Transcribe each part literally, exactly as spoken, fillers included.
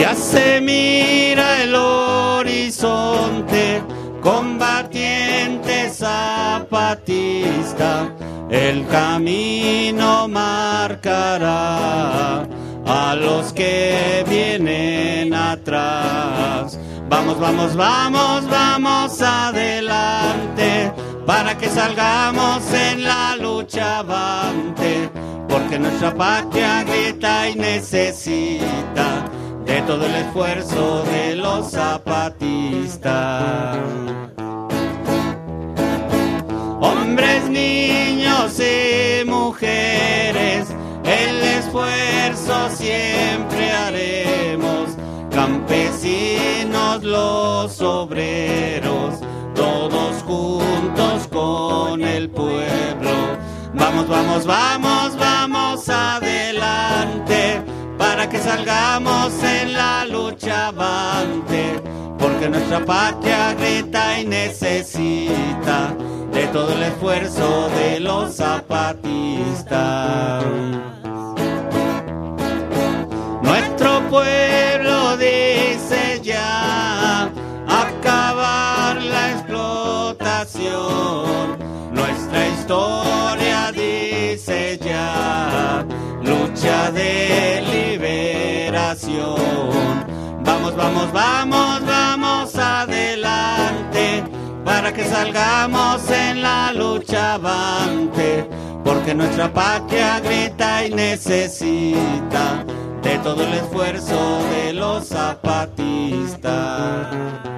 Ya se mira el horizonte, combatiente zapatista, el camino marcará a los que vienen atrás. Vamos, vamos, vamos, vamos adelante, para que salgamos en la lucha avante, porque nuestra patria grita y necesita de todo el esfuerzo de los zapatistas. Hombres, niños y mujeres, el esfuerzo siempre haremos, campesinos, los obreros, todos juntos con el pueblo. Vamos, vamos, vamos, vamos adelante, para que salgamos en la lucha avante, porque nuestra patria grita y necesita de todo el esfuerzo de los zapatistas. Nuestro pueblo dice ya acabar la explotación, nuestra historia dice ya lucha de liberación. Vamos, vamos, vamos, vamos adelante, para que salgamos en la lucha avante, porque nuestra patria grita y necesita de todo el esfuerzo de los zapatistas.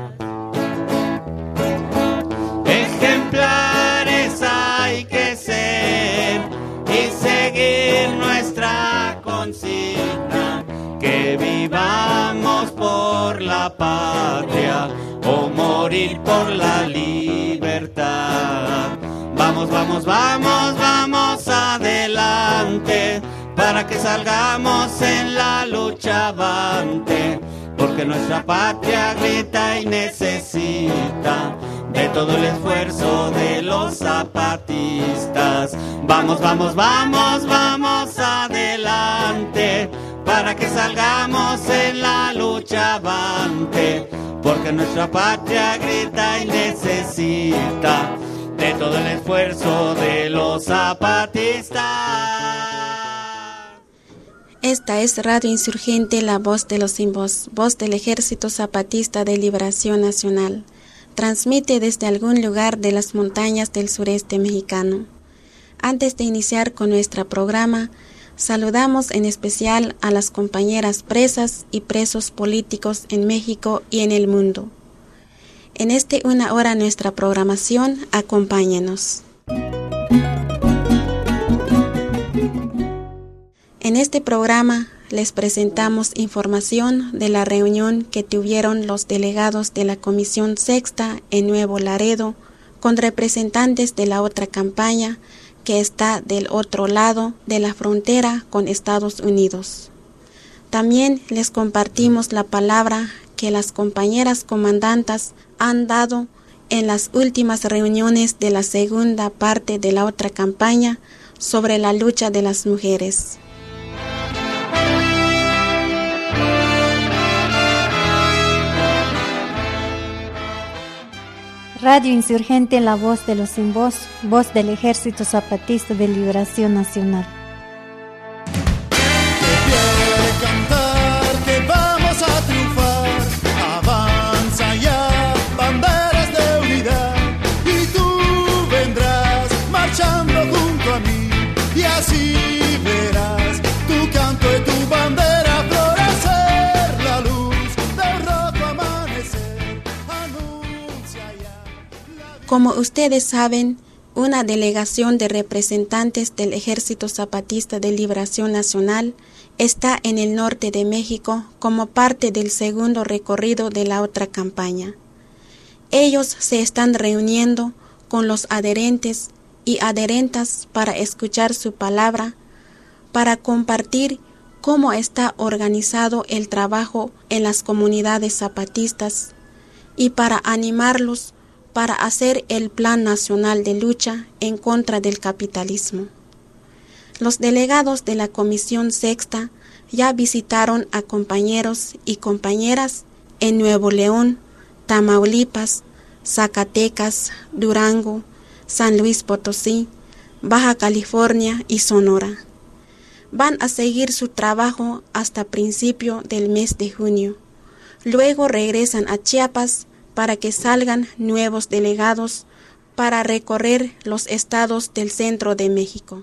Ejemplares hay que ser y seguir nuestra consigna, que vivamos por la patria o morir por la libertad. Vamos, vamos, vamos, vamos adelante, para que salgamos en la lucha avante, porque nuestra patria grita y necesita de todo el esfuerzo de los zapatistas. Vamos, vamos, vamos, vamos adelante, para que salgamos en la lucha avante, porque nuestra patria grita y necesita de todo el esfuerzo de los zapatistas. Esta es Radio Insurgente, la voz de los sin voz, voz del Ejército Zapatista de Liberación Nacional. Transmite desde algún lugar de las montañas del sureste mexicano. Antes de iniciar con nuestro programa, saludamos en especial a las compañeras presas y presos políticos en México y en el mundo. En este una hora nuestra programación, acompáñenos. En este programa les presentamos información de la reunión que tuvieron los delegados de la Comisión Sexta en Nuevo Laredo con representantes de la otra campaña que está del otro lado de la frontera con Estados Unidos. También les compartimos la palabra que las compañeras comandantas han dado en las últimas reuniones de la segunda parte de la otra campaña sobre la lucha de las mujeres. Radio Insurgente, la voz de los sin voz, voz del Ejército Zapatista de Liberación Nacional. Quiere cantar que vamos a triunfar, avanza ya, banderas de unidad, y tú vendrás marchando junto a mí, y así verás tu canto y tu bandera florecer, la luz del rojo amanecer, anuncia ya. Como ustedes saben, una delegación de representantes del Ejército Zapatista de Liberación Nacional está en el norte de México como parte del segundo recorrido de la otra campaña. Ellos se están reuniendo con los adherentes y adherentas para escuchar su palabra, para compartir cómo está organizado el trabajo en las comunidades zapatistas y para animarlos para hacer el Plan Nacional de Lucha en contra del capitalismo. Los delegados de la Comisión Sexta ya visitaron a compañeros y compañeras en Nuevo León, Tamaulipas, Zacatecas, Durango, San Luis Potosí, Baja California y Sonora. Van a seguir su trabajo hasta principio del mes de junio. Luego regresan a Chiapas para que salgan nuevos delegados para recorrer los estados del centro de México.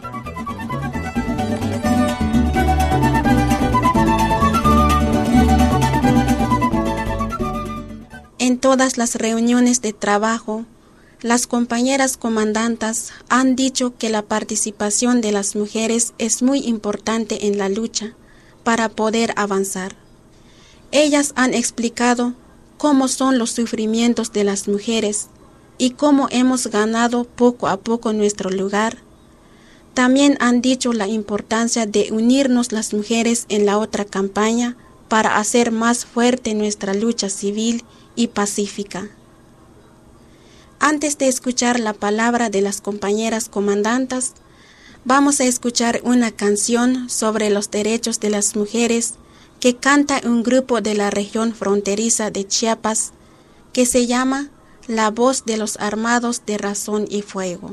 En todas las reuniones de trabajo, las compañeras comandantas han dicho que la participación de las mujeres es muy importante en la lucha para poder avanzar. Ellas han explicado cómo son los sufrimientos de las mujeres y cómo hemos ganado poco a poco nuestro lugar. También han dicho la importancia de unirnos las mujeres en la otra campaña para hacer más fuerte nuestra lucha civil y pacífica. Antes de escuchar la palabra de las compañeras comandantas, vamos a escuchar una canción sobre los derechos de las mujeres que canta un grupo de la región fronteriza de Chiapas que se llama La Voz de los Armados de Razón y Fuego.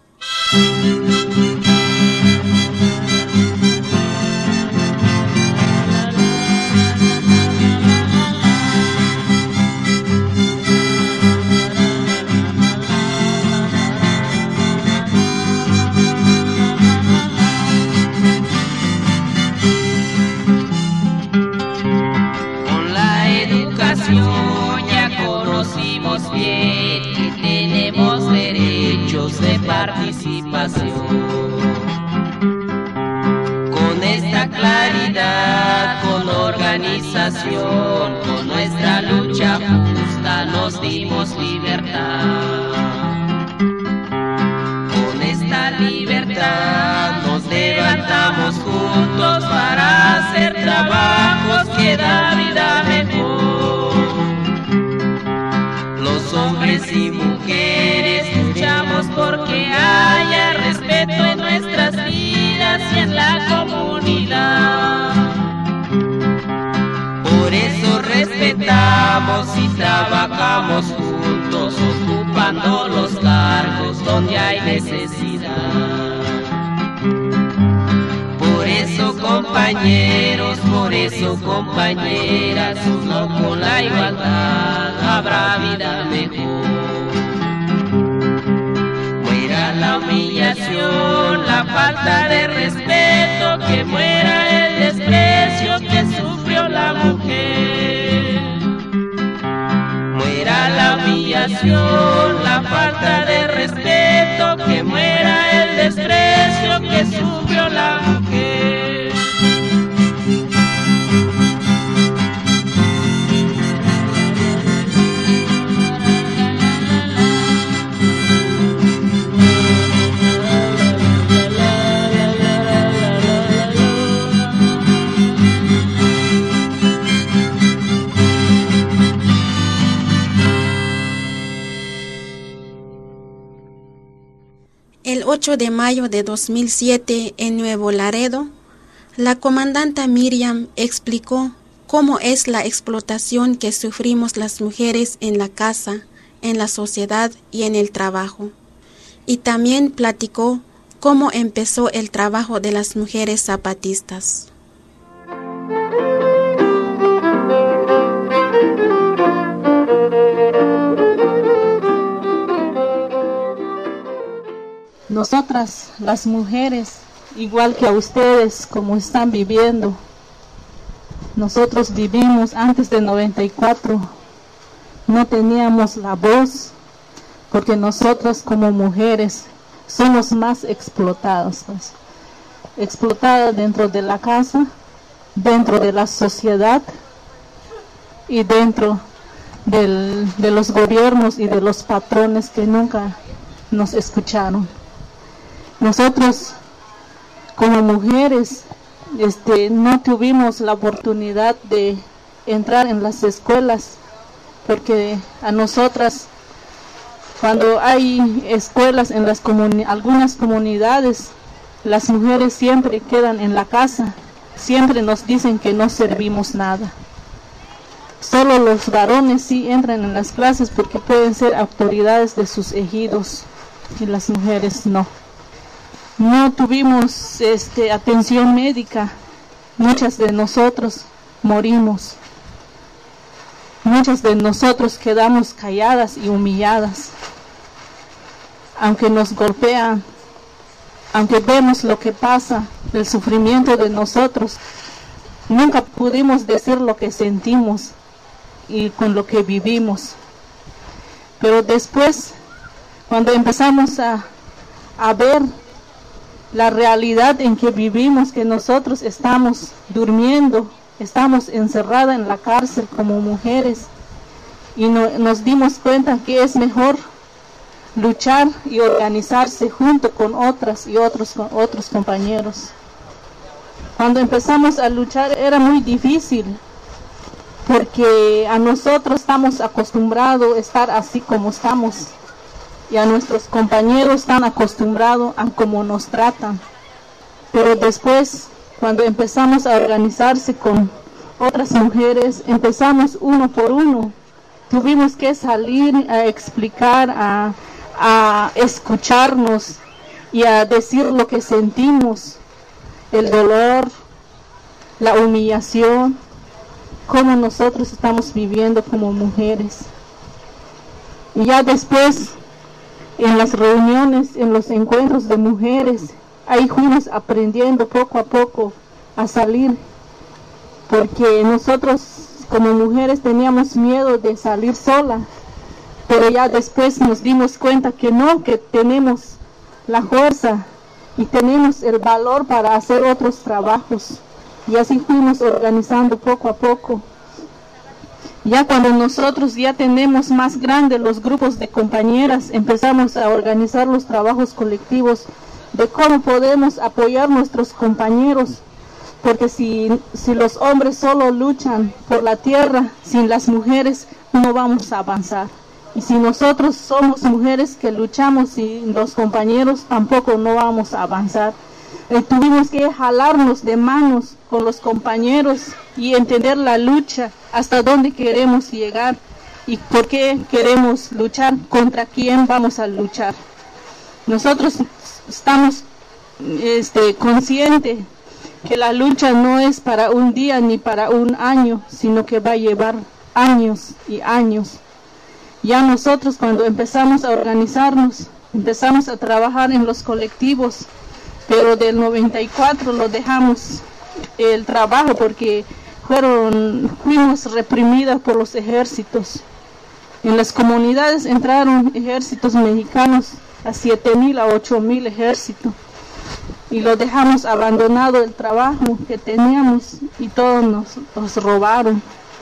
Participación. Con esta claridad, con organización, con nuestra lucha justa nos dimos libertad. Con esta libertad nos levantamos juntos para hacer trabajos que da vida mejor. Los hombres y mujeres luchamos porque haya respeto en nuestras vidas y en la comunidad. Por eso respetamos y trabajamos juntos, ocupando los cargos donde hay necesidad. Por eso, compañeros, por eso, compañeras, solo con la igualdad habrá vida mejor. La humillación, la falta de respeto, que muera el desprecio que sufrió la mujer. Muera la humillación, la falta de respeto, que muera el desprecio que sufrió la mujer. El ocho de mayo de dos mil siete, en Nuevo Laredo, la comandanta Miriam explicó cómo es la explotación que sufrimos las mujeres en la casa, en la sociedad y en el trabajo. Y también platicó cómo empezó el trabajo de las mujeres zapatistas. Nosotras, las mujeres, igual que a ustedes, como están viviendo, nosotros vivimos antes del noventa y cuatro, no teníamos la voz, porque nosotras como mujeres somos más explotadas, pues, explotadas dentro de la casa, dentro de la sociedad y dentro del, de los gobiernos y de los patrones que nunca nos escucharon. Nosotros como mujeres este, no tuvimos la oportunidad de entrar en las escuelas, porque a nosotras, cuando hay escuelas en las comuni- algunas comunidades, las mujeres siempre quedan en la casa siempre nos dicen que no servimos nada. Solo los varones sí entran en las clases porque pueden ser autoridades de sus ejidos y las mujeres no. No tuvimos este, atención médica, muchas de nosotros morimos. Muchas de nosotros quedamos calladas y humilladas. Aunque nos golpean, aunque vemos lo que pasa, el sufrimiento de nosotros, nunca pudimos decir lo que sentimos y con lo que vivimos. Pero después, cuando empezamos a, a ver la realidad en que vivimos, que nosotros estamos durmiendo, estamos encerradas en la cárcel como mujeres, y no, nos dimos cuenta que es mejor luchar y organizarse junto con otras y otros, con otros compañeros. Cuando empezamos a luchar era muy difícil, porque a nosotros estamos acostumbrados a estar así como estamos, y a nuestros compañeros están acostumbrados a cómo nos tratan. Pero después, cuando empezamos a organizarse con otras mujeres, empezamos uno por uno. Tuvimos que salir a explicar, a, a escucharnos y a decir lo que sentimos, el dolor, la humillación, cómo nosotros estamos viviendo como mujeres. Y ya después, en las reuniones, en los encuentros de mujeres, ahí fuimos aprendiendo poco a poco a salir, porque nosotros como mujeres teníamos miedo de salir sola, pero ya después nos dimos cuenta que no, que tenemos la fuerza y tenemos el valor para hacer otros trabajos, y así fuimos organizando poco a poco. Ya cuando nosotros ya tenemos más grandes los grupos de compañeras, empezamos a organizar los trabajos colectivos de cómo podemos apoyar a nuestros compañeros, porque si, si los hombres solo luchan por la tierra, sin las mujeres no vamos a avanzar. Y si nosotros somos mujeres que luchamos sin los compañeros, tampoco no vamos a avanzar. Eh, tuvimos que jalarnos de manos con los compañeros y entender la lucha, hasta dónde queremos llegar y por qué queremos luchar, contra quién vamos a luchar. Nosotros estamos este, conscientes que la lucha no es para un día ni para un año, sino que va a llevar años y años. Ya nosotros, cuando empezamos a organizarnos, empezamos a trabajar en los colectivos, pero del noventa y cuatro lo dejamos el trabajo porque fueron, fuimos reprimidas por los ejércitos. En las comunidades entraron ejércitos mexicanos, a siete mil, a ocho mil ejércitos, y lo dejamos abandonado el trabajo que teníamos y todos nos, nos robaron.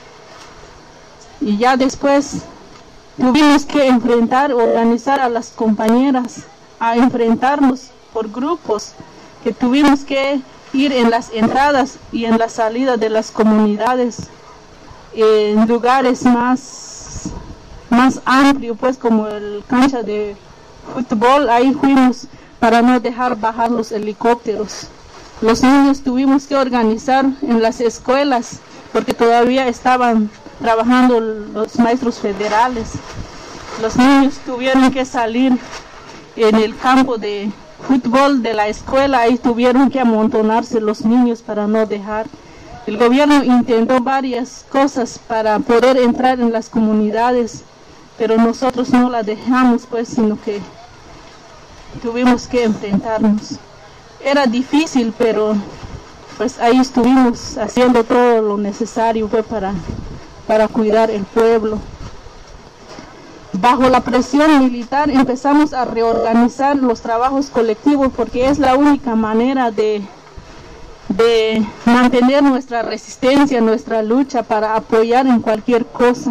Y ya después tuvimos que enfrentar, organizar a las compañeras, a enfrentarnos por grupos, que tuvimos que ir en las entradas y en la salida de las comunidades, en lugares más, más amplios, pues como el cancha de fútbol, ahí fuimos para no dejar bajar los helicópteros. Los niños tuvimos que organizar en las escuelas, porque todavía estaban trabajando los maestros federales. Los niños tuvieron que salir en el campo de fútbol de la escuela, ahí tuvieron que amontonarse los niños para no dejar. El gobierno intentó varias cosas para poder entrar en las comunidades, pero nosotros no la dejamos, pues, sino que tuvimos que enfrentarnos. Era difícil, pero pues ahí estuvimos haciendo todo lo necesario, pues, para, para cuidar el pueblo. Bajo la presión militar empezamos a reorganizar los trabajos colectivos, porque es la única manera de, de mantener nuestra resistencia, nuestra lucha, para apoyar en cualquier cosa.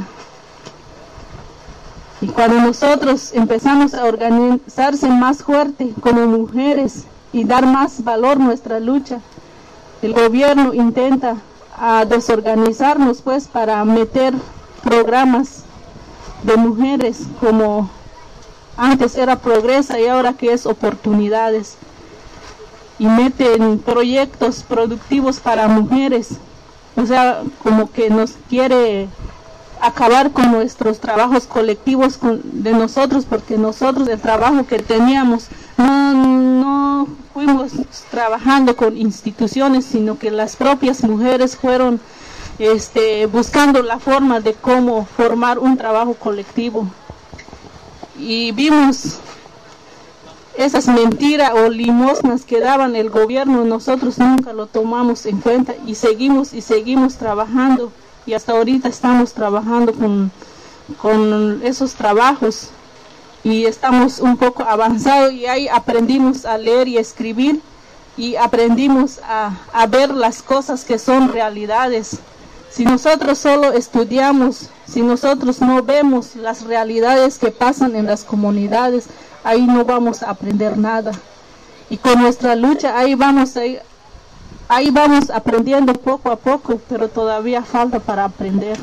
Y cuando nosotros empezamos a organizarse más fuerte como mujeres y dar más valor a nuestra lucha, el gobierno intenta a desorganizarnos, pues, para meter programas de mujeres, como antes era Progresa y ahora que es Oportunidades. y meten proyectos productivos para mujeres, o sea, como que nos quiere acabar con nuestros trabajos colectivos con, de nosotros, porque nosotros el trabajo que teníamos no, no fuimos trabajando con instituciones, sino que las propias mujeres fueron este, buscando la forma de cómo formar un trabajo colectivo. Y vimos esas mentiras o limosnas que daban el gobierno, nosotros nunca lo tomamos en cuenta y seguimos y seguimos trabajando, y hasta ahorita estamos trabajando con, con esos trabajos y estamos un poco avanzados, y ahí aprendimos a leer y escribir y aprendimos a, a ver las cosas que son realidades. Si nosotros solo estudiamos, si nosotros no vemos las realidades que pasan en las comunidades, ahí no vamos a aprender nada. Y con nuestra lucha ahí vamos, ahí, ahí vamos aprendiendo poco a poco, pero todavía falta para aprender.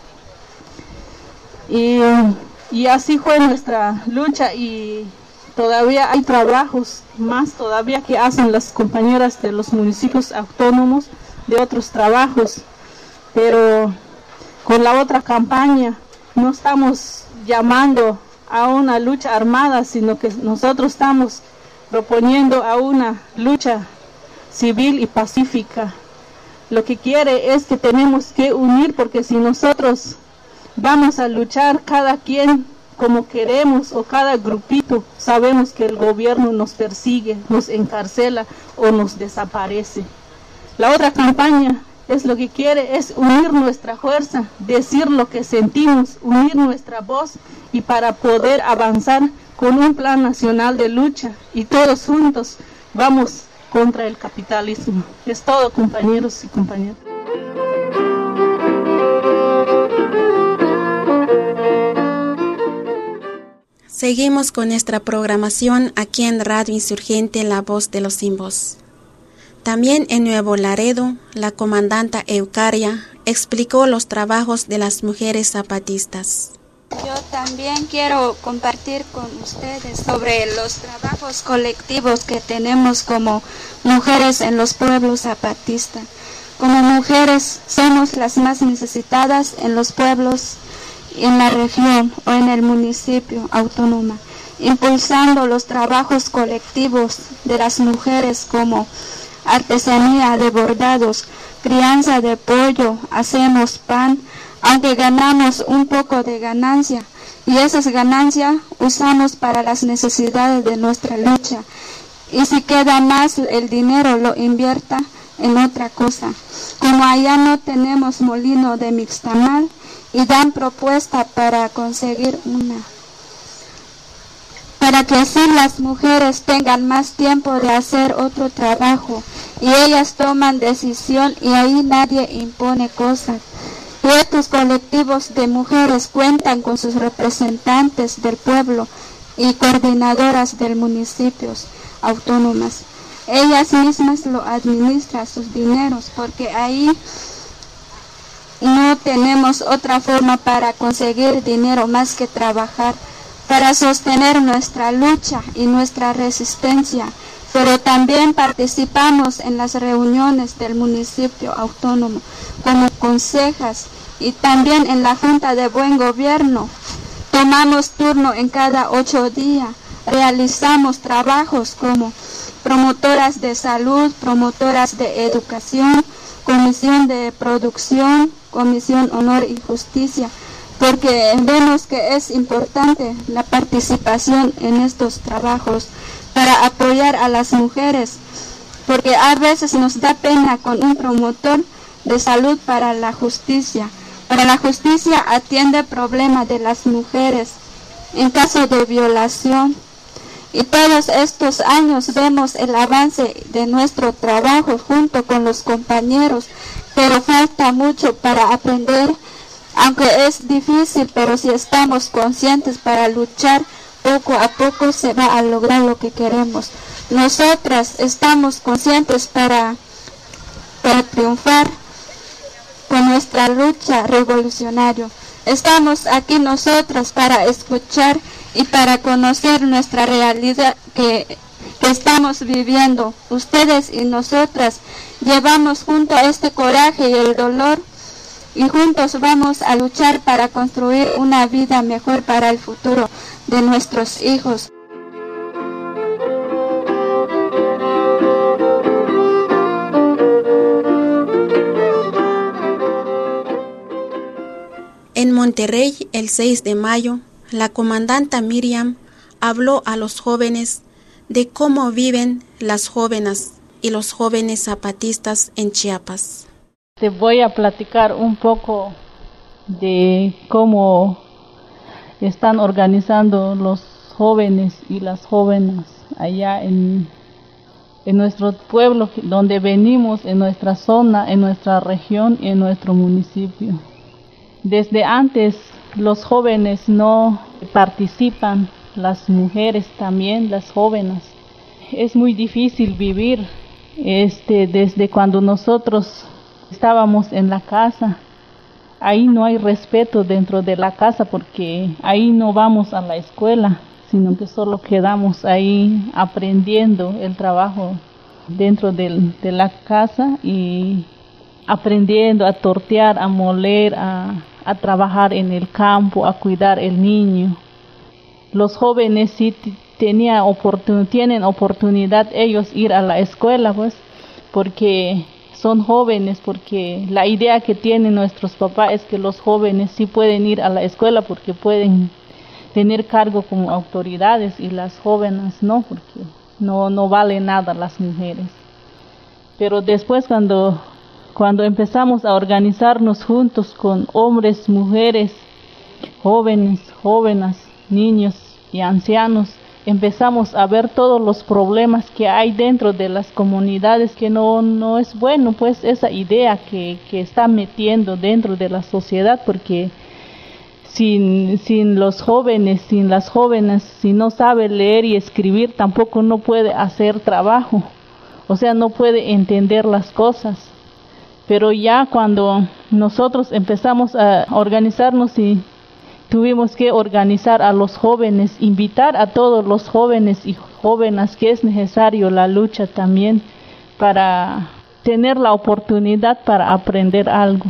Y, y así fue nuestra lucha, y todavía hay trabajos más todavía que hacen las compañeras de los municipios autónomos, de otros trabajos. Pero con la otra campaña no estamos llamando a una lucha armada, sino que nosotros estamos proponiendo a una lucha civil y pacífica. Lo que quiere es que tenemos que unir, porque si nosotros vamos a luchar cada quien como queremos o cada grupito, sabemos que el gobierno nos persigue, nos encarcela o nos desaparece. La otra campaña es lo que quiere, es unir nuestra fuerza, decir lo que sentimos, unir nuestra voz, y para poder avanzar con un plan nacional de lucha, y todos juntos vamos contra el capitalismo. Es todo, compañeros y compañeras. Seguimos con nuestra programación aquí en Radio Insurgente, La Voz de los Sin Voz. También en Nuevo Laredo, la comandanta Eucaria explicó los trabajos de las mujeres zapatistas. Yo también quiero compartir con ustedes sobre los trabajos colectivos que tenemos como mujeres en los pueblos zapatistas. Como mujeres somos las más necesitadas en los pueblos, en la región o en el municipio autónomo, impulsando los trabajos colectivos de las mujeres como artesanía de bordados, crianza de pollo, hacemos pan, aunque ganamos un poco de ganancia, y esas ganancias usamos para las necesidades de nuestra lucha, y si queda más el dinero lo invierta en otra cosa. Como allá no tenemos molino de mixtamal, y dan propuesta para conseguir una, para que así las mujeres tengan más tiempo de hacer otro trabajo, y ellas toman decisión y ahí nadie impone cosas. Y estos colectivos de mujeres cuentan con sus representantes del pueblo y coordinadoras del municipios autónomas. Ellas mismas lo administran sus dineros, porque ahí no tenemos otra forma para conseguir dinero más que trabajar para sostener nuestra lucha y nuestra resistencia, pero también participamos en las reuniones del municipio autónomo como consejas y también en la Junta de Buen Gobierno. Tomamos turno en cada ocho días, realizamos trabajos como promotoras de salud, promotoras de educación, comisión de producción, comisión honor y justicia, porque vemos que es importante la participación en estos trabajos para apoyar a las mujeres, porque a veces nos da pena con un promotor de salud para la justicia. Para la justicia atiende problemas de las mujeres en caso de violación. Y todos estos años vemos el avance de nuestro trabajo junto con los compañeros, pero falta mucho para aprender, aunque es difícil, pero si estamos conscientes para luchar, poco a poco se va a lograr lo que queremos. Nosotras estamos conscientes para, para triunfar con nuestra lucha revolucionaria. Estamos aquí nosotras para escuchar y para conocer nuestra realidad, que, que estamos viviendo. Ustedes y nosotras llevamos junto este coraje y el dolor, y juntos vamos a luchar para construir una vida mejor para el futuro de nuestros hijos. En Monterrey, el seis de mayo, la comandanta Miriam habló a los jóvenes de cómo viven las jóvenes y los jóvenes zapatistas en Chiapas. Te voy a platicar un poco de cómo están organizando los jóvenes y las jóvenes allá en, en nuestro pueblo, donde venimos, en nuestra zona, en nuestra región y en nuestro municipio. Desde antes los jóvenes no participan, las mujeres también, las jóvenes. Es muy difícil vivir este, desde cuando nosotros estábamos en la casa. Ahí no hay respeto dentro de la casa porque ahí no vamos a la escuela, sino que solo quedamos ahí aprendiendo el trabajo dentro de, de la casa y aprendiendo a tortear, a moler, a, a trabajar en el campo, a cuidar el niño. Los jóvenes sí tenía oportun- tienen oportunidad ellos ir a la escuela, pues, porque son jóvenes, porque la idea que tienen nuestros papás es que los jóvenes sí pueden ir a la escuela porque pueden tener cargo como autoridades y las jóvenes no, porque no, no vale nada las mujeres. Pero después cuando Cuando empezamos a organizarnos juntos con hombres, mujeres, jóvenes, jóvenes, niños y ancianos, empezamos a ver todos los problemas que hay dentro de las comunidades, que no, no es bueno, pues, esa idea que, que está metiendo dentro de la sociedad, porque sin, sin los jóvenes, sin las jóvenes, si no sabe leer y escribir, tampoco no puede hacer trabajo, o sea, no puede entender las cosas. Pero ya cuando nosotros empezamos a organizarnos y tuvimos que organizar a los jóvenes, invitar a todos los jóvenes y jóvenes que es necesario la lucha también para tener la oportunidad para aprender algo.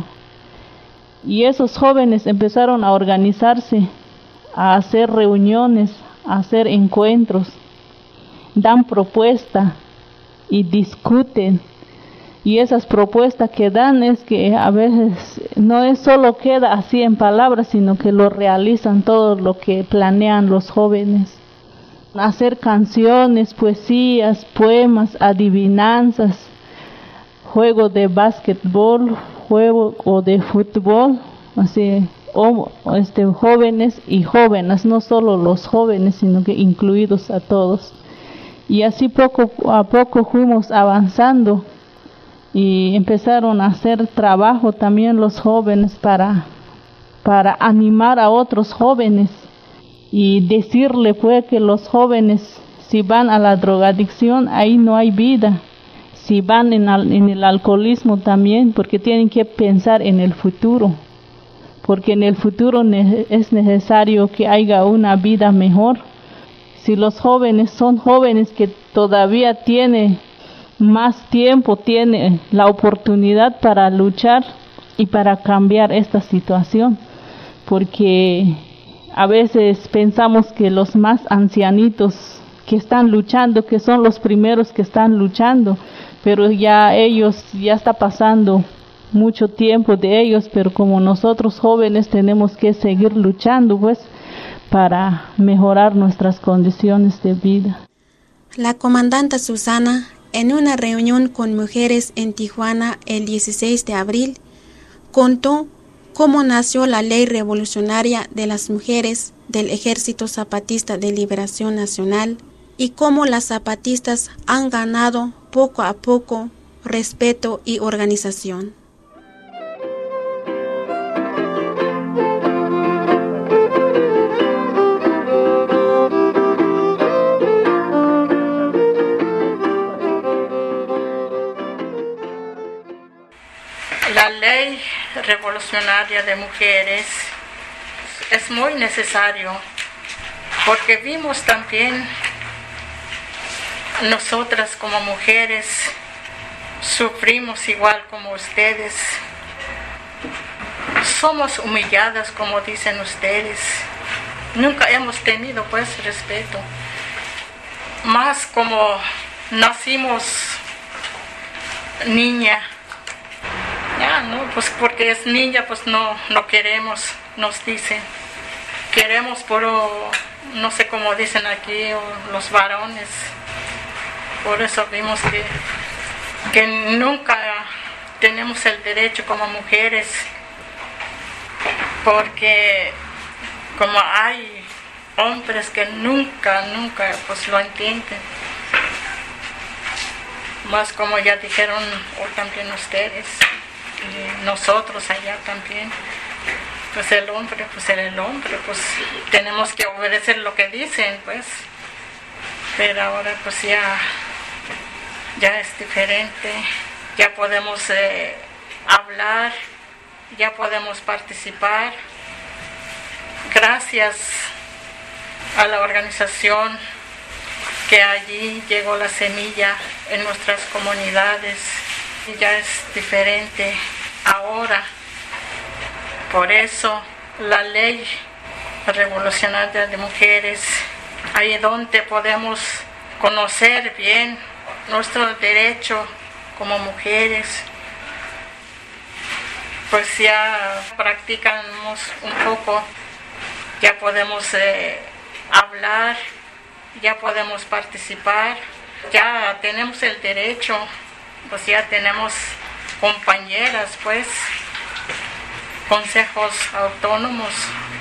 Y esos jóvenes empezaron a organizarse, a hacer reuniones, a hacer encuentros, dan propuestas y discuten. Y esas propuestas que dan es que a veces no es solo queda así en palabras, sino que lo realizan todo lo que planean los jóvenes. Hacer canciones, poesías, poemas, adivinanzas, juego de básquetbol, juego o de fútbol, así, o, este, jóvenes y jóvenes, no solo los jóvenes, sino que incluidos a todos. Y así poco a poco fuimos avanzando. Y empezaron a hacer trabajo también los jóvenes para, para animar a otros jóvenes y decirle pues que los jóvenes si van a la drogadicción ahí no hay vida, si van en, al, en el alcoholismo también, porque tienen que pensar en el futuro, porque en el futuro ne- es necesario que haya una vida mejor. Si los jóvenes son jóvenes que todavía tienen más tiempo, tiene la oportunidad para luchar y para cambiar esta situación, porque a veces pensamos que los más ancianitos que están luchando, que son los primeros que están luchando, pero ya ellos, ya está pasando mucho tiempo de ellos, pero como nosotros jóvenes tenemos que seguir luchando pues para mejorar nuestras condiciones de vida. La comandante Susana, en una reunión con mujeres en Tijuana el dieciséis de abril, contó cómo nació la Ley Revolucionaria de las Mujeres del Ejército Zapatista de Liberación Nacional y cómo las zapatistas han ganado poco a poco respeto y organización. La Ley Revolucionaria de Mujeres es muy necesario porque vimos también nosotras como mujeres sufrimos igual como ustedes. Somos humilladas como dicen ustedes. Nunca hemos tenido pues respeto. Más como nacimos niña. Ya, no, pues porque es niña, pues no, no queremos, nos dicen. Queremos puro, no sé cómo dicen aquí, los varones. Por eso vimos que, que nunca tenemos el derecho como mujeres, porque como hay hombres que nunca, nunca pues lo entienden. Más como ya dijeron o también ustedes, y nosotros allá también, pues el hombre, pues el hombre, pues tenemos que obedecer lo que dicen, pues. Pero ahora pues ya, ya es diferente, ya podemos eh, hablar, ya podemos participar. Gracias a la organización que allí llegó la semilla en nuestras comunidades, y ya es diferente ahora. Por eso la ley revolucionaria de mujeres, ahí donde podemos conocer bien nuestro derecho como mujeres, pues ya practicamos un poco, ya podemos eh, hablar, ya podemos participar, ya tenemos el derecho, pues ya tenemos compañeras, pues, consejos autónomos,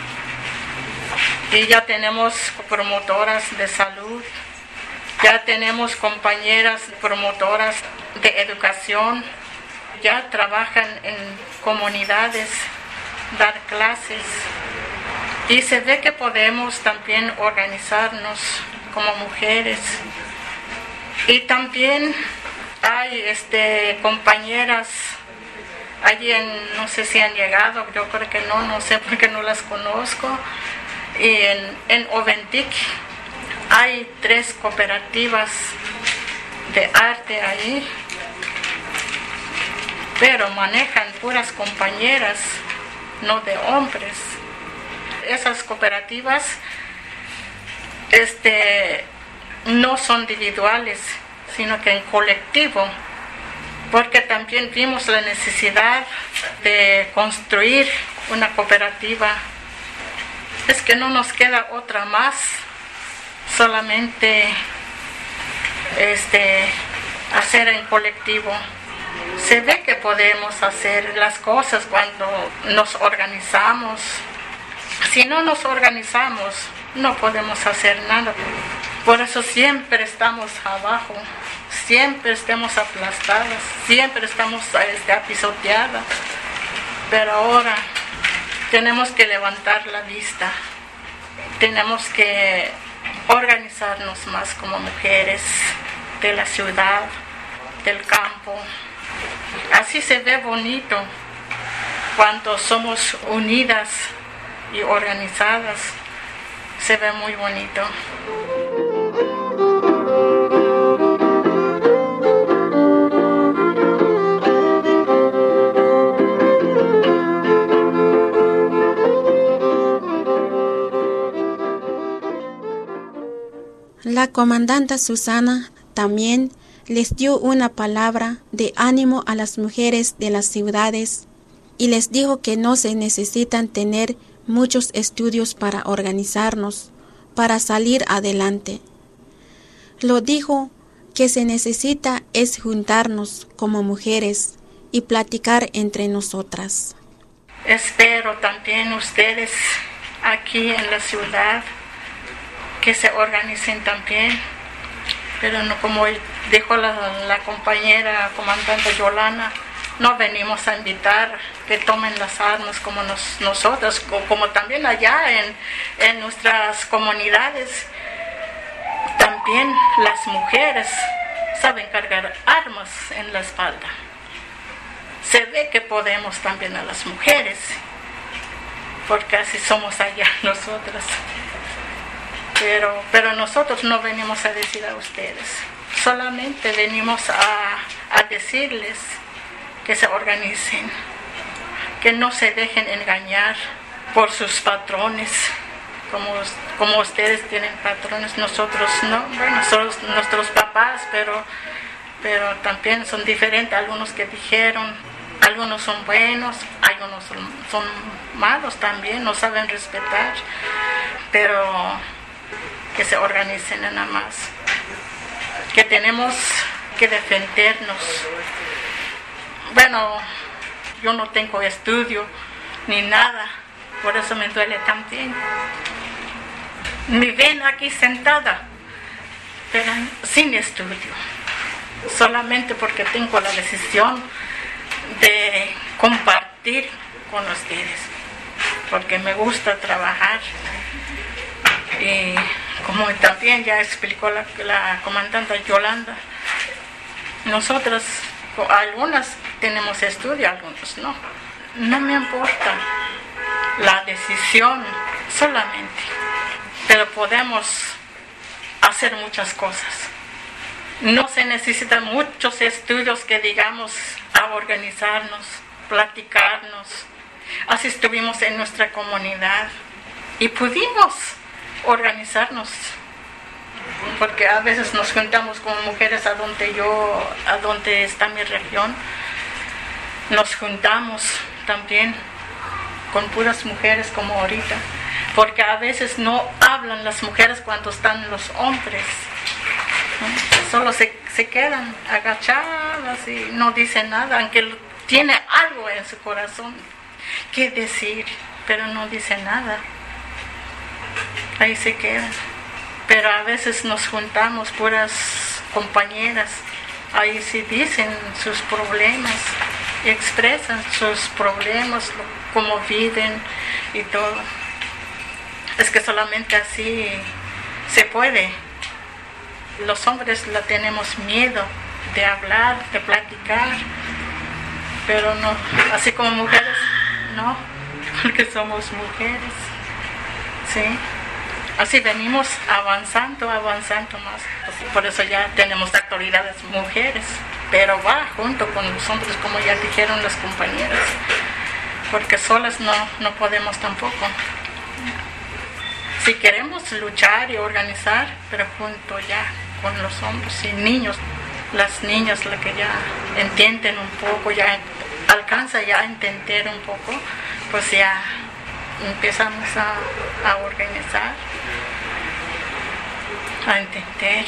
y ya tenemos promotoras de salud, ya tenemos compañeras promotoras de educación, ya trabajan en comunidades, dar clases, y se ve que podemos también organizarnos como mujeres. Y también hay este, compañeras allí en, no sé si han llegado, yo creo que no, no sé porque no las conozco, y en, en Oventic hay tres cooperativas de arte ahí, pero manejan puras compañeras, no de hombres. Esas cooperativas este, no son individuales, sino que en colectivo, porque también vimos la necesidad de construir una cooperativa. Es que no nos queda otra más, solamente este, hacer en colectivo. Se ve que podemos hacer las cosas cuando nos organizamos. Si no nos organizamos, no podemos hacer nada. Por eso siempre estamos abajo, siempre estamos aplastadas, siempre estamos este, apisoteadas. Pero ahora tenemos que levantar la vista, tenemos que organizarnos más como mujeres de la ciudad, del campo. Así se ve bonito cuando somos unidas y organizadas, se ve muy bonito. La comandante Susana también les dio una palabra de ánimo a las mujeres de las ciudades y les dijo que no se necesitan tener muchos estudios para organizarnos, para salir adelante. Lo dijo que se necesita es juntarnos como mujeres y platicar entre nosotras. Espero también ustedes aquí en la ciudad que se organicen también, pero no, como dijo la, la compañera comandante Yolanda, no venimos a invitar que tomen las armas como nos, nosotros, como también allá en, en nuestras comunidades. También las mujeres saben cargar armas en la espalda. Se ve que podemos también a las mujeres, porque así somos allá nosotras. Pero, pero nosotros no venimos a decir a ustedes, solamente venimos a, a decirles que se organicen, que no se dejen engañar por sus patrones, como, como ustedes tienen patrones, nosotros no, bueno, son nuestros papás, pero, pero también son diferentes, algunos que dijeron, algunos son buenos, algunos son, son malos también, no saben respetar, pero que se organicen nada más, que tenemos que defendernos. Bueno, yo no tengo estudio ni nada, por eso me duele también. Me ven aquí sentada, pero sin estudio, solamente porque tengo la decisión de compartir con ustedes, porque me gusta trabajar. Y como también ya explicó la, la comandante Yolanda, nosotras, algunas tenemos estudio, algunos no. No me importa la decisión solamente, pero podemos hacer muchas cosas. No se necesitan muchos estudios que digamos a organizarnos, platicarnos. Así estuvimos en nuestra comunidad y pudimos organizarnos, porque a veces nos juntamos como mujeres a donde yo, a donde está mi región, nos juntamos también con puras mujeres como ahorita, porque a veces no hablan las mujeres cuando están los hombres, ¿no? Solo se, se quedan agachadas y no dicen nada, aunque tiene algo en su corazón que decir, pero no dice nada. Ahí se quedan. Pero a veces nos juntamos puras compañeras, ahí sí dicen sus problemas, expresan sus problemas, cómo viven y todo. Es que solamente así se puede. Los hombres la tenemos miedo de hablar, de platicar, pero no, así como mujeres, no, porque somos mujeres, ¿sí? Así venimos avanzando, avanzando más. Por eso ya tenemos autoridades mujeres, pero va junto con los hombres, como ya dijeron las compañeras, porque solas no, no podemos tampoco. Si queremos luchar y organizar, pero junto ya con los hombres y niños, las niñas las que ya entienden un poco, ya alcanza ya a entender un poco, pues ya empezamos a, a organizar, a entender.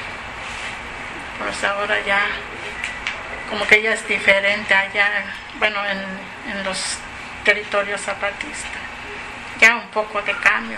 Pues ahora ya como que ya es diferente allá, bueno, en, en los territorios zapatistas, ya un poco de cambio.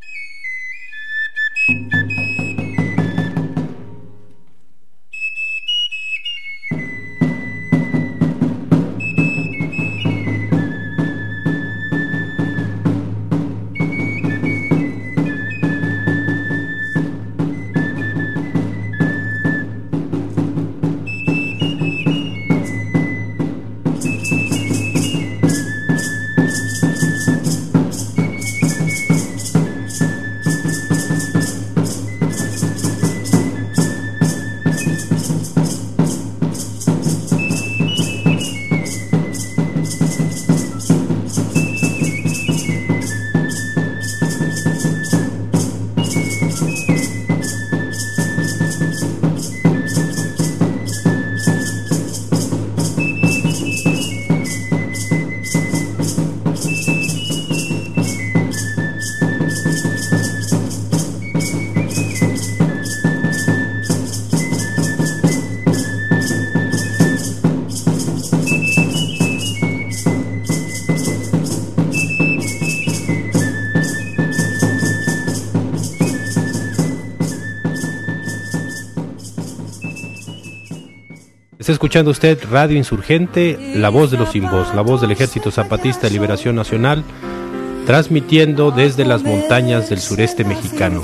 Está escuchando usted Radio Insurgente, la voz de los sin voz, la voz del Ejército Zapatista de Liberación Nacional, transmitiendo desde las montañas del sureste mexicano.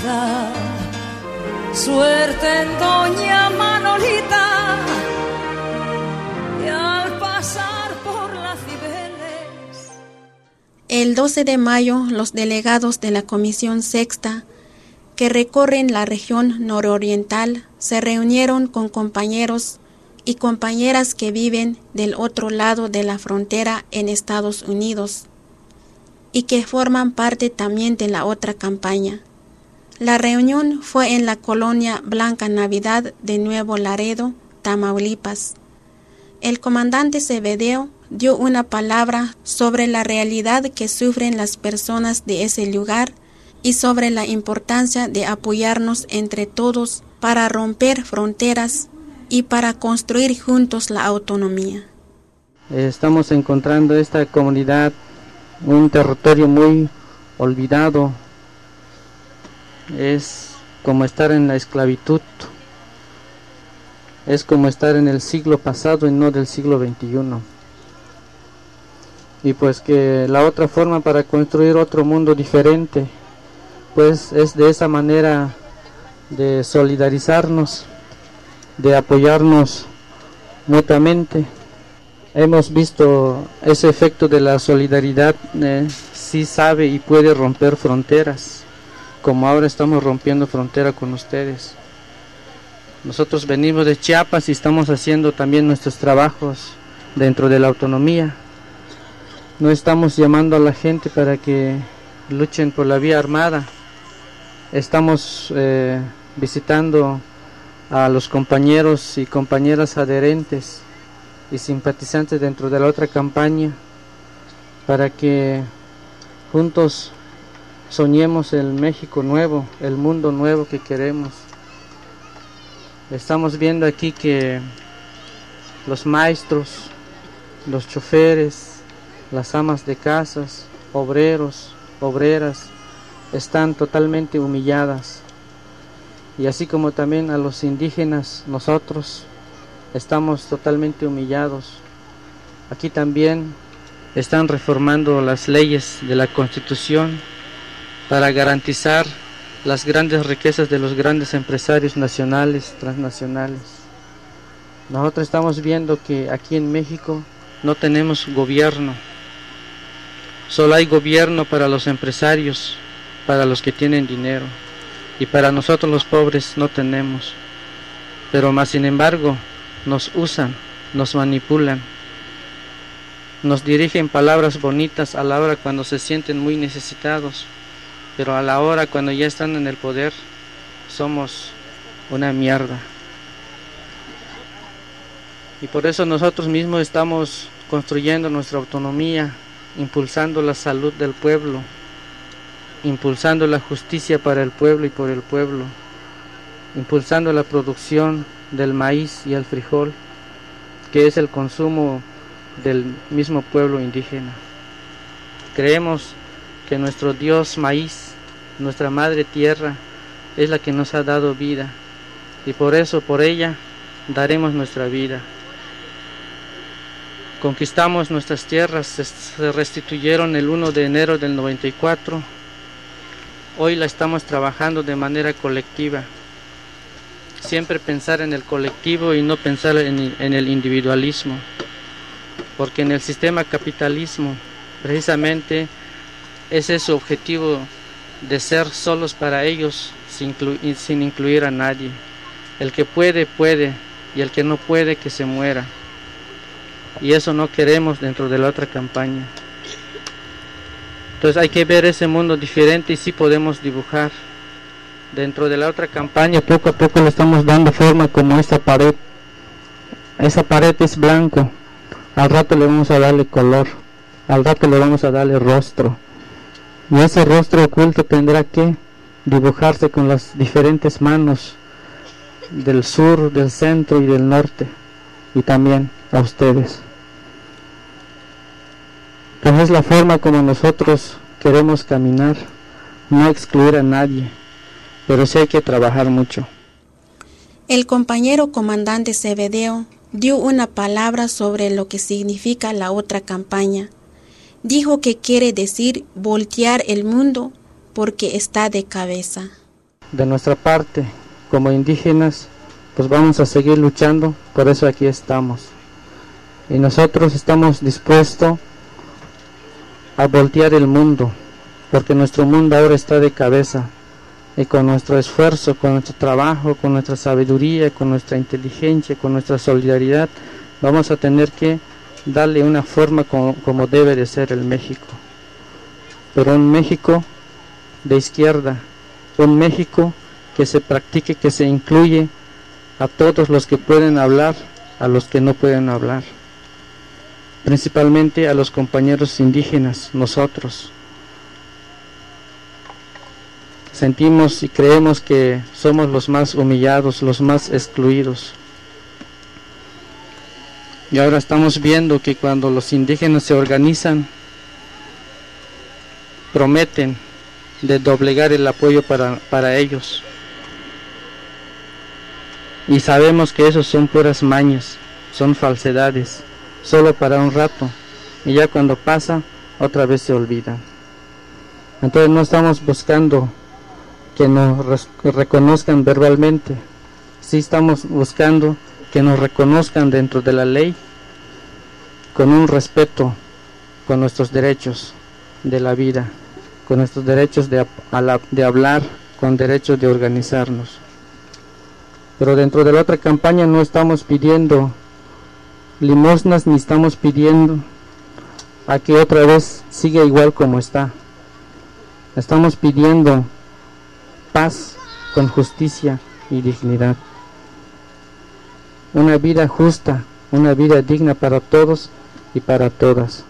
Suerte en doña Manolita, y al pasar por las Cibeles. El doce de mayo, los delegados de la Comisión Sexta que recorren la región nororiental se reunieron con compañeros y compañeras que viven del otro lado de la frontera en Estados Unidos y que forman parte también de la otra campaña. La reunión fue en la colonia Blanca Navidad de Nuevo Laredo, Tamaulipas. El comandante Zebedeo dio una palabra sobre la realidad que sufren las personas de ese lugar y sobre la importancia de apoyarnos entre todos para romper fronteras y para construir juntos la autonomía. Estamos encontrando esta comunidad un territorio muy olvidado. Es como estar en la esclavitud. Es como estar en el siglo pasado y no del siglo veintiuno. Y pues que la otra forma para construir otro mundo diferente, pues es de esa manera de solidarizarnos, de apoyarnos mutuamente. Hemos visto ese efecto de la solidaridad, eh, sí sabe y puede romper fronteras, como ahora estamos rompiendo frontera con ustedes. Nosotros venimos de Chiapas y estamos haciendo también nuestros trabajos dentro de la autonomía. No estamos llamando a la gente para que luchen por la vía armada. Estamos eh, visitando a los compañeros y compañeras adherentes y simpatizantes dentro de la otra campaña para que juntos soñemos el México nuevo, el mundo nuevo que queremos. Estamos viendo aquí que los maestros, los choferes, las amas de casas, obreros, obreras, están totalmente humilladas. Y así como también a los indígenas, nosotros estamos totalmente humillados. Aquí también están reformando las leyes de la Constitución para garantizar las grandes riquezas de los grandes empresarios nacionales, transnacionales. Nosotros estamos viendo que aquí en México no tenemos gobierno. Solo hay gobierno para los empresarios, para los que tienen dinero. Y para nosotros los pobres no tenemos. Pero más sin embargo, nos usan, nos manipulan. Nos dirigen palabras bonitas a la hora cuando se sienten muy necesitados. Pero a la hora cuando ya están en el poder, somos una mierda. Y por eso nosotros mismos estamos construyendo nuestra autonomía, impulsando la salud del pueblo, impulsando la justicia para el pueblo y por el pueblo, impulsando la producción del maíz y el frijol, que es el consumo del mismo pueblo indígena. Creemos que nuestro Dios maíz, nuestra madre tierra, es la que nos ha dado vida, y por eso, por ella, daremos nuestra vida. Conquistamos nuestras tierras, se restituyeron el primero de enero del noventa y cuatro. Hoy la estamos trabajando de manera colectiva. Siempre pensar en el colectivo y no pensar en, en el individualismo. Porque en el sistema capitalismo, precisamente, ese es su objetivo de ser solos para ellos, sin, inclu sin incluir a nadie. El que puede, puede, y el que no puede, que se muera. Y eso no queremos dentro de la otra campaña. Entonces hay que ver ese mundo diferente y sí podemos dibujar. Dentro de la otra campaña poco a poco le estamos dando forma como esta pared. Esa pared es blanco. Al rato le vamos a darle color. Al rato le vamos a darle rostro. Y ese rostro oculto tendrá que dibujarse con las diferentes manos del sur, del centro y del norte. Y también a ustedes. Pues es la forma como nosotros queremos caminar, no excluir a nadie, pero sí hay que trabajar mucho. El compañero comandante Zebedeo dio una palabra sobre lo que significa la otra campaña. Dijo que quiere decir voltear el mundo porque está de cabeza. De nuestra parte, como indígenas, pues vamos a seguir luchando, por eso aquí estamos. Y nosotros estamos dispuestos a voltear el mundo, porque nuestro mundo ahora está de cabeza. y con nuestro esfuerzo, con nuestro trabajo, con nuestra sabiduría, con nuestra inteligencia, con nuestra solidaridad, vamos a tener que darle una forma como, como debe de ser el México. Pero un México de izquierda, un México que se practique, que se incluye a todos los que pueden hablar, a los que no pueden hablar, principalmente a los compañeros indígenas, nosotros. Sentimos y creemos que somos los más humillados, los más excluidos. Y ahora estamos viendo que cuando los indígenas se organizan, prometen de doblegar el apoyo para, para ellos. Y sabemos que esos son puras mañas, son falsedades, solo para un rato, y ya cuando pasa, otra vez se olvidan. Entonces no estamos buscando que nos re- reconozcan verbalmente, sí estamos buscando que nos reconozcan dentro de la ley, con un respeto, con nuestros derechos de la vida, con nuestros derechos de, a la, de hablar, con derechos de organizarnos. Pero dentro de la otra campaña no estamos pidiendo limosnas ni estamos pidiendo a que otra vez siga igual como está. Estamos pidiendo paz con justicia y dignidad. Una vida justa, una vida digna para todos y para todas.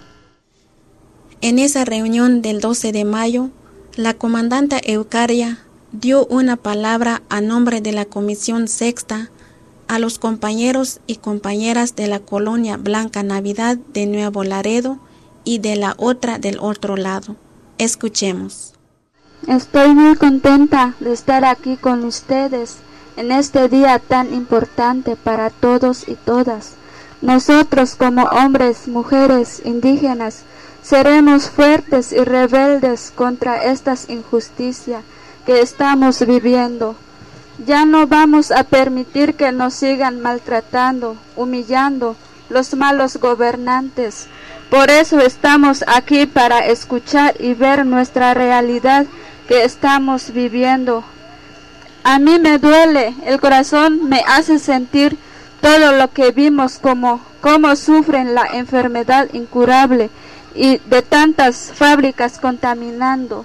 En esa reunión del doce de mayo, la comandante Eucaria dio una palabra a nombre de la Comisión Sexta a los compañeros y compañeras de la colonia Blanca Navidad de Nuevo Laredo y de la otra del otro lado. Escuchemos. Estoy muy contenta de estar aquí con ustedes en este día tan importante para todos y todas. Nosotros como hombres, mujeres, indígenas, seremos fuertes y rebeldes contra estas injusticias que estamos viviendo. Ya no vamos a permitir que nos sigan maltratando, humillando los malos gobernantes. Por eso estamos aquí para escuchar y ver nuestra realidad que estamos viviendo. A mí me duele, el corazón me hace sentir todo lo que vimos, como cómo sufren la enfermedad incurable y de tantas fábricas contaminando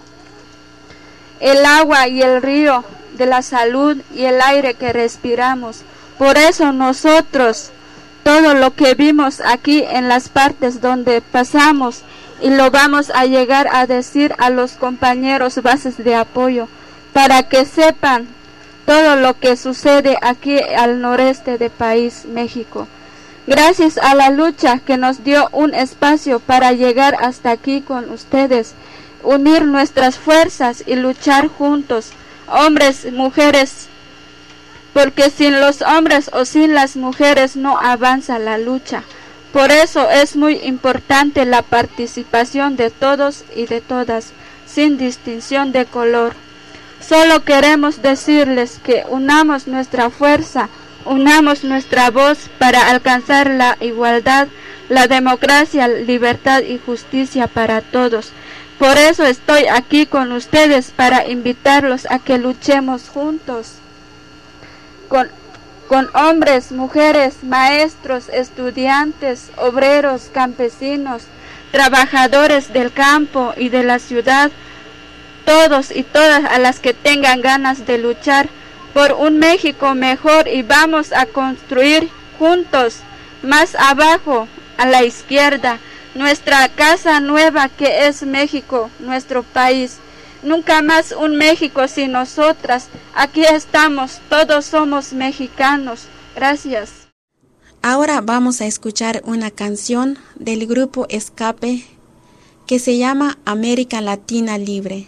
el agua y el río de la salud y el aire que respiramos. Por eso nosotros, todo lo que vimos aquí en las partes donde pasamos, y lo vamos a llegar a decir a los compañeros bases de apoyo, para que sepan todo lo que sucede aquí al noreste del país, México. Gracias a la lucha que nos dio un espacio para llegar hasta aquí con ustedes, unir nuestras fuerzas y luchar juntos, hombres y mujeres, porque sin los hombres o sin las mujeres no avanza la lucha. Por eso es muy importante la participación de todos y de todas, sin distinción de color. Solo queremos decirles que unamos nuestra fuerza, unamos nuestra voz para alcanzar la igualdad, la democracia, libertad y justicia para todos. Por eso estoy aquí con ustedes para invitarlos a que luchemos juntos con, con hombres, mujeres, maestros, estudiantes, obreros, campesinos, trabajadores del campo y de la ciudad, todos y todas a las que tengan ganas de luchar por un México mejor, y vamos a construir juntos, más abajo, a la izquierda, nuestra casa nueva que es México, nuestro país. Nunca más un México sin nosotras. Aquí estamos, todos somos mexicanos. Gracias. Ahora vamos a escuchar una canción del grupo Escape que se llama América Latina Libre.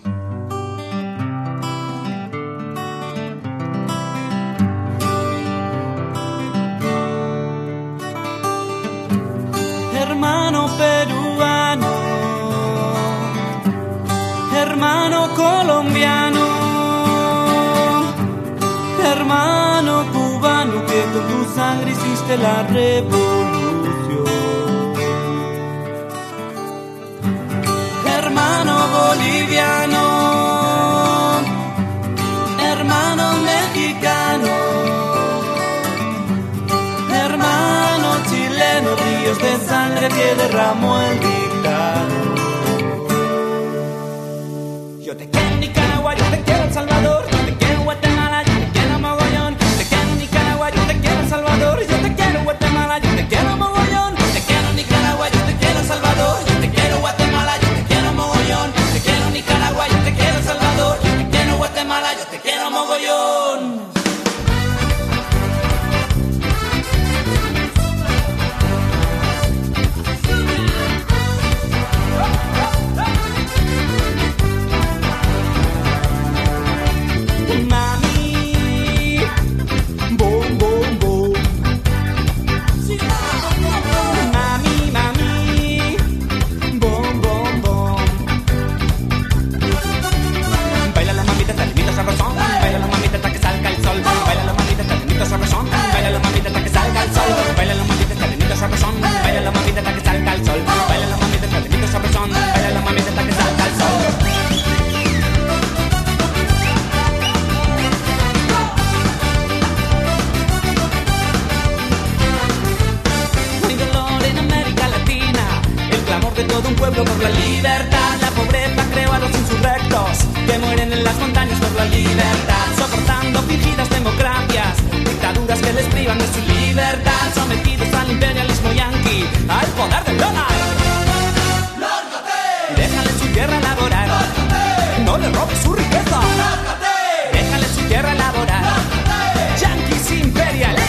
Hermano peruano, hermano colombiano, hermano cubano, que con tu sangre hiciste la revolución. Hermano boliviano, sangre que derramó el dictador. Yo te quiero en Nicaragua, yo te quiero en Salvador, yo te quiero en Guatemala, yo te quiero mogollón. Te quiero en Nicaragua, yo te quiero en Salvador, yo te quiero en Guatemala, yo te quiero mogollón. Te quiero en Nicaragua, yo te quiero en Salvador, yo te quiero en Guatemala, yo te quiero mogollón. Te quiero en Nicaragua, yo te quiero en Salvador, yo te quiero en Guatemala, yo te quiero mogollón. Por la libertad, la pobreza creó a los insurrectos que mueren en las montañas por la libertad, soportando fingidas democracias, dictaduras que les privan de su libertad, sometidos al imperialismo yanqui, al poder de Donald. ¡Lárgate! Déjale en su tierra laborar. ¡Lárgate! No le robes su riqueza. ¡Lárgate! Déjale en su tierra laborar. ¡Lárgate! Yanquis imperialistas.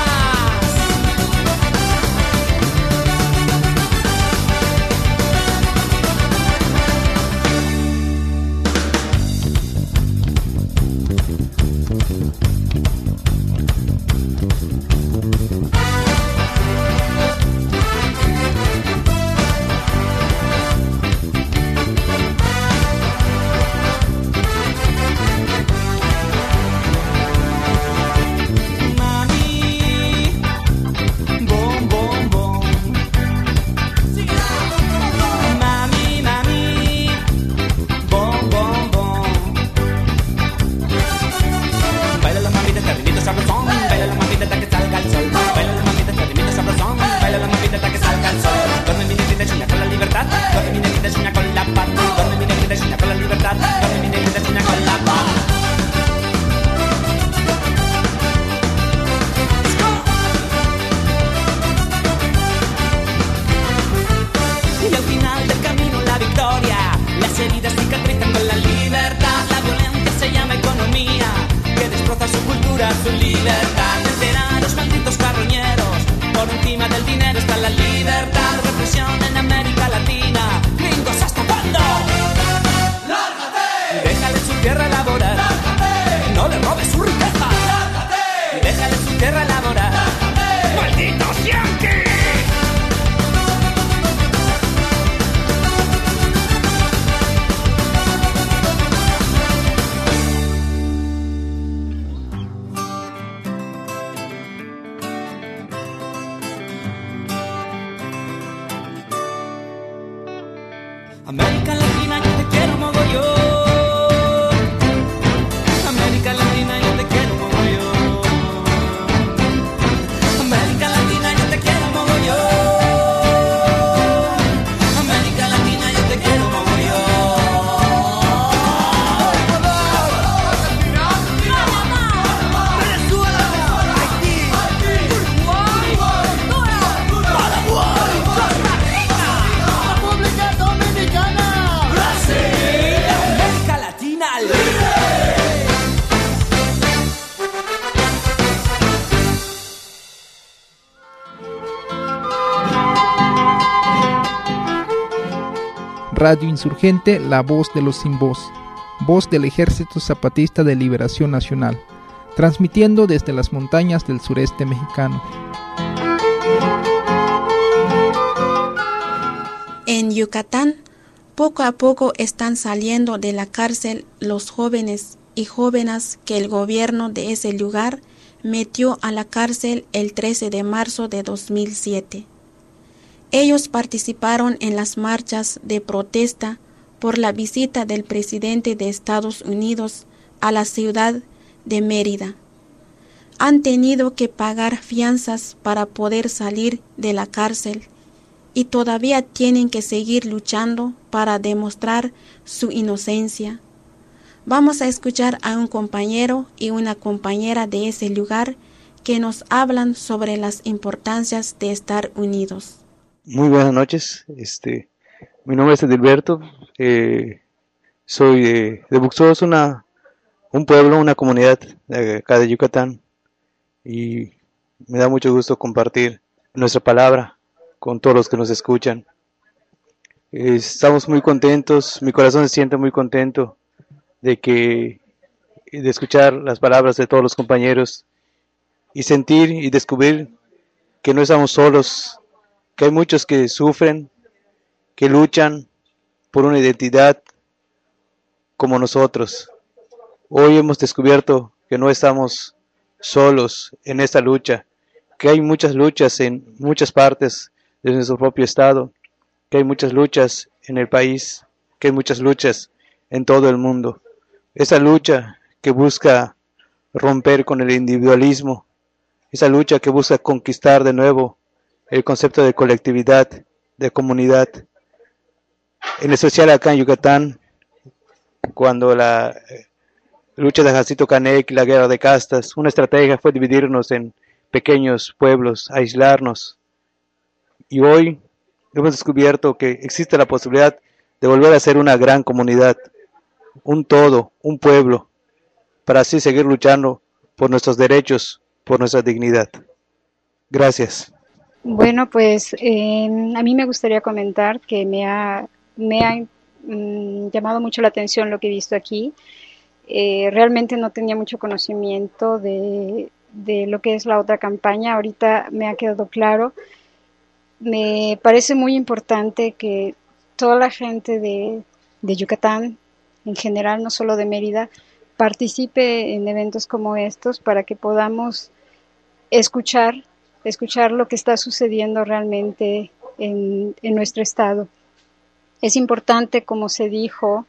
América Latina, yo te quiero mogollón. América Latina, yo te quiero mogollón. América Latina, yo te quiero mogollón. América Latina, yo te quiero Radio Insurgente, la voz de los sin voz, voz del Ejército Zapatista de Liberación Nacional, transmitiendo desde las montañas del sureste mexicano. En Yucatán, poco a poco están saliendo de la cárcel los jóvenes y jóvenes que el gobierno de ese lugar metió a la cárcel el trece de marzo de dos mil siete. Ellos participaron en las marchas de protesta por la visita del presidente de Estados Unidos a la ciudad de Mérida. Han tenido que pagar fianzas para poder salir de la cárcel y todavía tienen que seguir luchando para demostrar su inocencia. Vamos a escuchar a un compañero y una compañera de ese lugar que nos hablan sobre las importancias de estar unidos. Muy buenas noches, este, mi nombre es Edilberto, eh, soy de, de Buxos, una, un pueblo, una comunidad de acá de Yucatán, y me da mucho gusto compartir nuestra palabra con todos los que nos escuchan. Eh, estamos muy contentos, mi corazón se siente muy contento de que de escuchar las palabras de todos los compañeros y sentir y descubrir que no estamos solos, que hay muchos que sufren, que luchan por una identidad como nosotros. Hoy hemos descubierto que no estamos solos en esta lucha, que hay muchas luchas en muchas partes de nuestro propio estado, que hay muchas luchas en el país, que hay muchas luchas en todo el mundo. Esa lucha que busca romper con el individualismo, esa lucha que busca conquistar de nuevo el concepto de colectividad, de comunidad. En especial acá en Yucatán, cuando la lucha de Jacinto Canec y la guerra de castas, una estrategia fue dividirnos en pequeños pueblos, aislarnos. Y hoy hemos descubierto que existe la posibilidad de volver a ser una gran comunidad, un todo, un pueblo, para así seguir luchando por nuestros derechos, por nuestra dignidad. Gracias. Bueno, pues eh, a mí me gustaría comentar que me ha, me ha mm, llamado mucho la atención lo que he visto aquí. Eh, realmente no tenía mucho conocimiento de, de lo que es la otra campaña. Ahorita me ha quedado claro. Me parece muy importante que toda la gente de, de Yucatán, en general, no solo de Mérida, participe en eventos como estos para que podamos escuchar, escuchar lo que está sucediendo realmente en, en nuestro estado. Es importante, como se dijo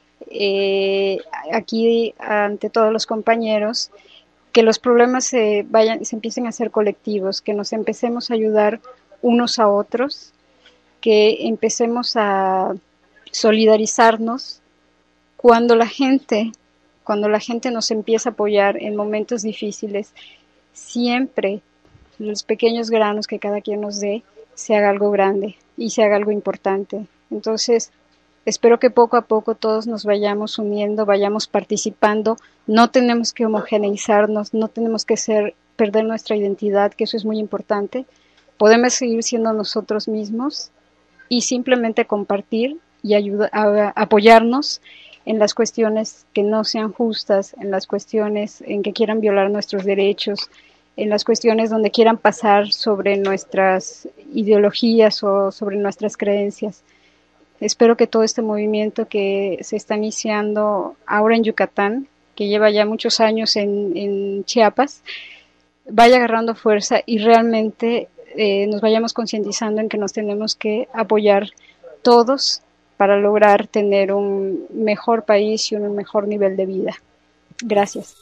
eh, aquí ante todos los compañeros, que los problemas se vayan, se empiecen a hacer colectivos, que nos empecemos a ayudar unos a otros, que empecemos a solidarizarnos cuando la gente, cuando la gente nos empieza a apoyar en momentos difíciles. Siempre los pequeños granos que cada quien nos dé se haga algo grande y se haga algo importante. Entonces, espero que poco a poco todos nos vayamos uniendo, vayamos participando. No tenemos que homogeneizarnos, no tenemos que ser, perder nuestra identidad, que eso es muy importante. Podemos seguir siendo nosotros mismos y simplemente compartir y ayudar, a, apoyarnos en las cuestiones que no sean justas, en las cuestiones en que quieran violar nuestros derechos, en las cuestiones donde quieran pasar sobre nuestras ideologías o sobre nuestras creencias. Espero que todo este movimiento que se está iniciando ahora en Yucatán, que lleva ya muchos años en, en Chiapas, vaya agarrando fuerza y realmente eh, nos vayamos concientizando en que nos tenemos que apoyar todos para lograr tener un mejor país y un mejor nivel de vida. Gracias.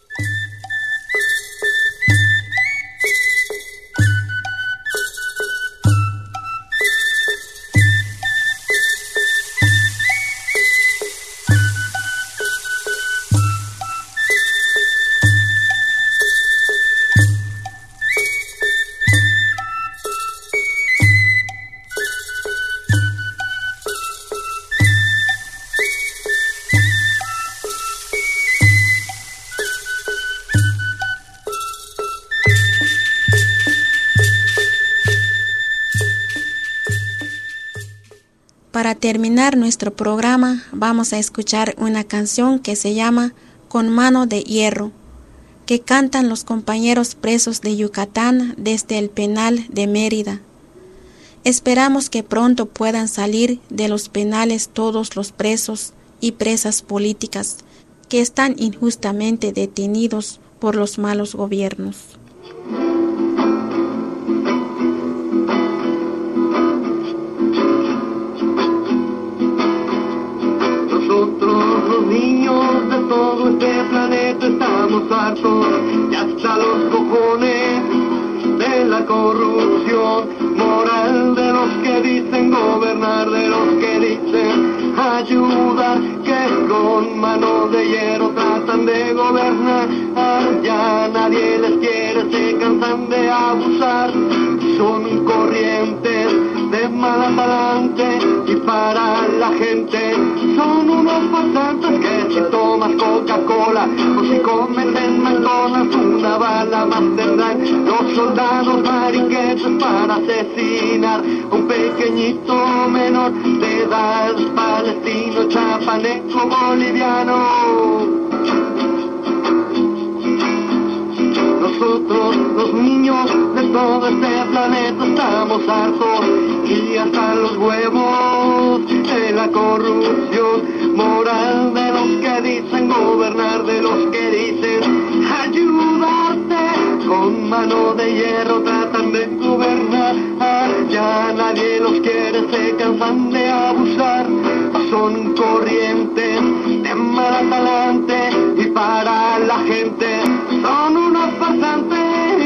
Para terminar nuestro programa, vamos a escuchar una canción que se llama Con Mano de Hierro, que cantan los compañeros presos de Yucatán desde el penal de Mérida. Esperamos que pronto puedan salir de los penales todos los presos y presas políticas que están injustamente detenidos por los malos gobiernos. Todo este planeta estamos hartos y hasta los cojones de la corrupción moral de los que con mano de hierro tratan de gobernar, ya nadie les quiere, se cansan de abusar, son corrientes de mala talante y para la gente son unos farsantes que si tomas Coca-Cola o si comes en McDonald's una bala más tendrán los soldados mariquetes para asesinar a un pequeñito menor de edad, palestino, chapaneco, boliviano. Nosotros, los niños de todo este planeta, estamos hartos y hasta los huevos de la corrupción moral de los que dicen gobernar, de los que dicen ayudarte. Con mano de hierro tratan de gobernar, ya nadie los quiere, se cansan de abusar. Son corrientes de mal talante y para la gente son unos farsantes.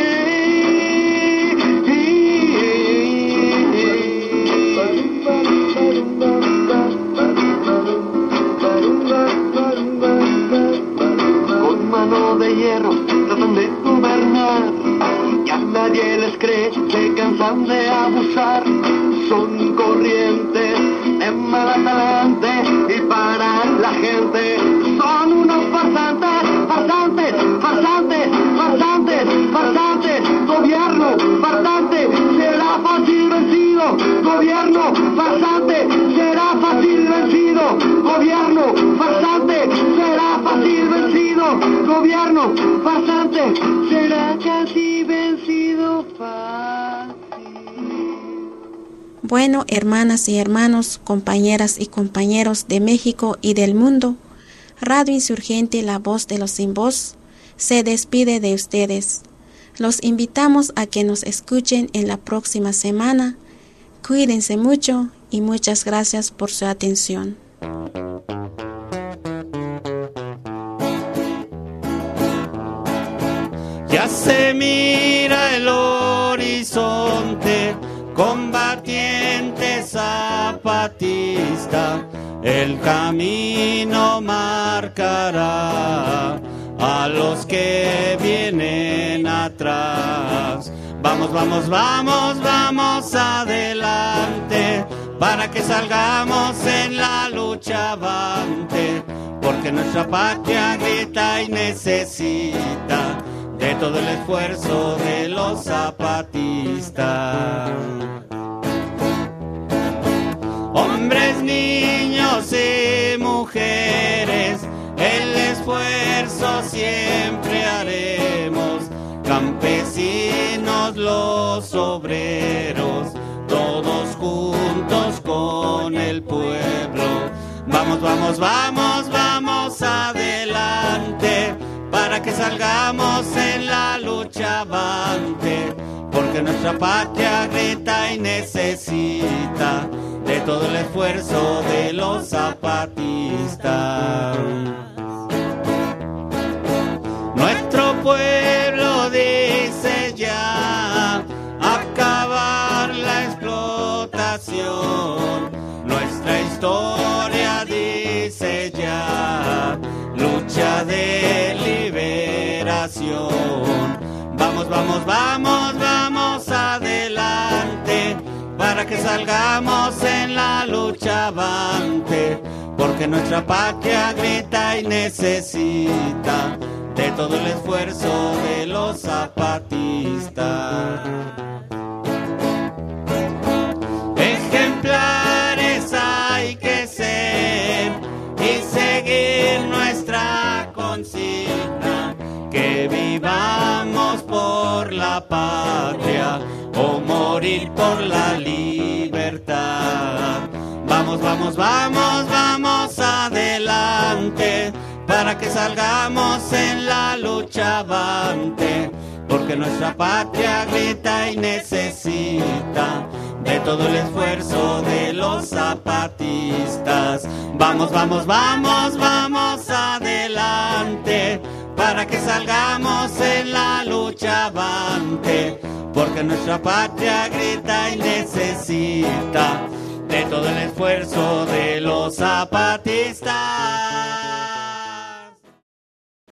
Con mano de hierro tratan de gobernar, ya nadie les cree, se cansan de abusar. Son corrientes de mal talante y para la gente son unos farsantes, farsantes, farsantes, farsantes, farsantes. Gobierno farsante, será fácil vencido. Gobierno farsante, será fácil vencido. Gobierno farsante, será fácil vencido. Gobierno farsante, será casi vencido fácil. Bueno, hermanas y hermanos, compañeras y compañeros de México y del mundo, Radio Insurgente, la voz de los sin voz, se despide de ustedes. Los invitamos a que nos escuchen en la próxima semana. Cuídense mucho y muchas gracias por su atención. Ya se mira el horizonte, combatiente zapatista, el camino marcará a los que vienen atrás. Vamos, vamos, vamos, vamos adelante, para que salgamos en la lucha avante, porque nuestra patria grita y necesita de todo el esfuerzo de los zapatistas. Hombres, niños y mujeres, el esfuerzo siempre haremos, campesinos, los obreros, todos juntos con el pueblo. Vamos, vamos, vamos, vamos adelante, para que salgamos en la lucha avante, porque nuestra patria grita y necesita de todo el esfuerzo de los zapatistas. Nuestro pueblo dice ya acabar la explotación, nuestra historia dice ya lucha de liberación. Vamos, vamos, vamos, vamos adelante, para que salgamos en la lucha avante, porque nuestra patria grita y necesita de todo el esfuerzo de los zapatistas. Ejemplares hay que ser y seguir nuestra consigna, que vivamos por la patria o morir por la libertad. Vamos, vamos, vamos, vamos adelante, para que salgamos en la lucha avante, porque nuestra patria grita y necesita de todo el esfuerzo de los zapatistas. Vamos, vamos, vamos, vamos adelante, para que salgamos en la lucha avante, porque nuestra patria grita y necesita de todo el esfuerzo de los zapatistas.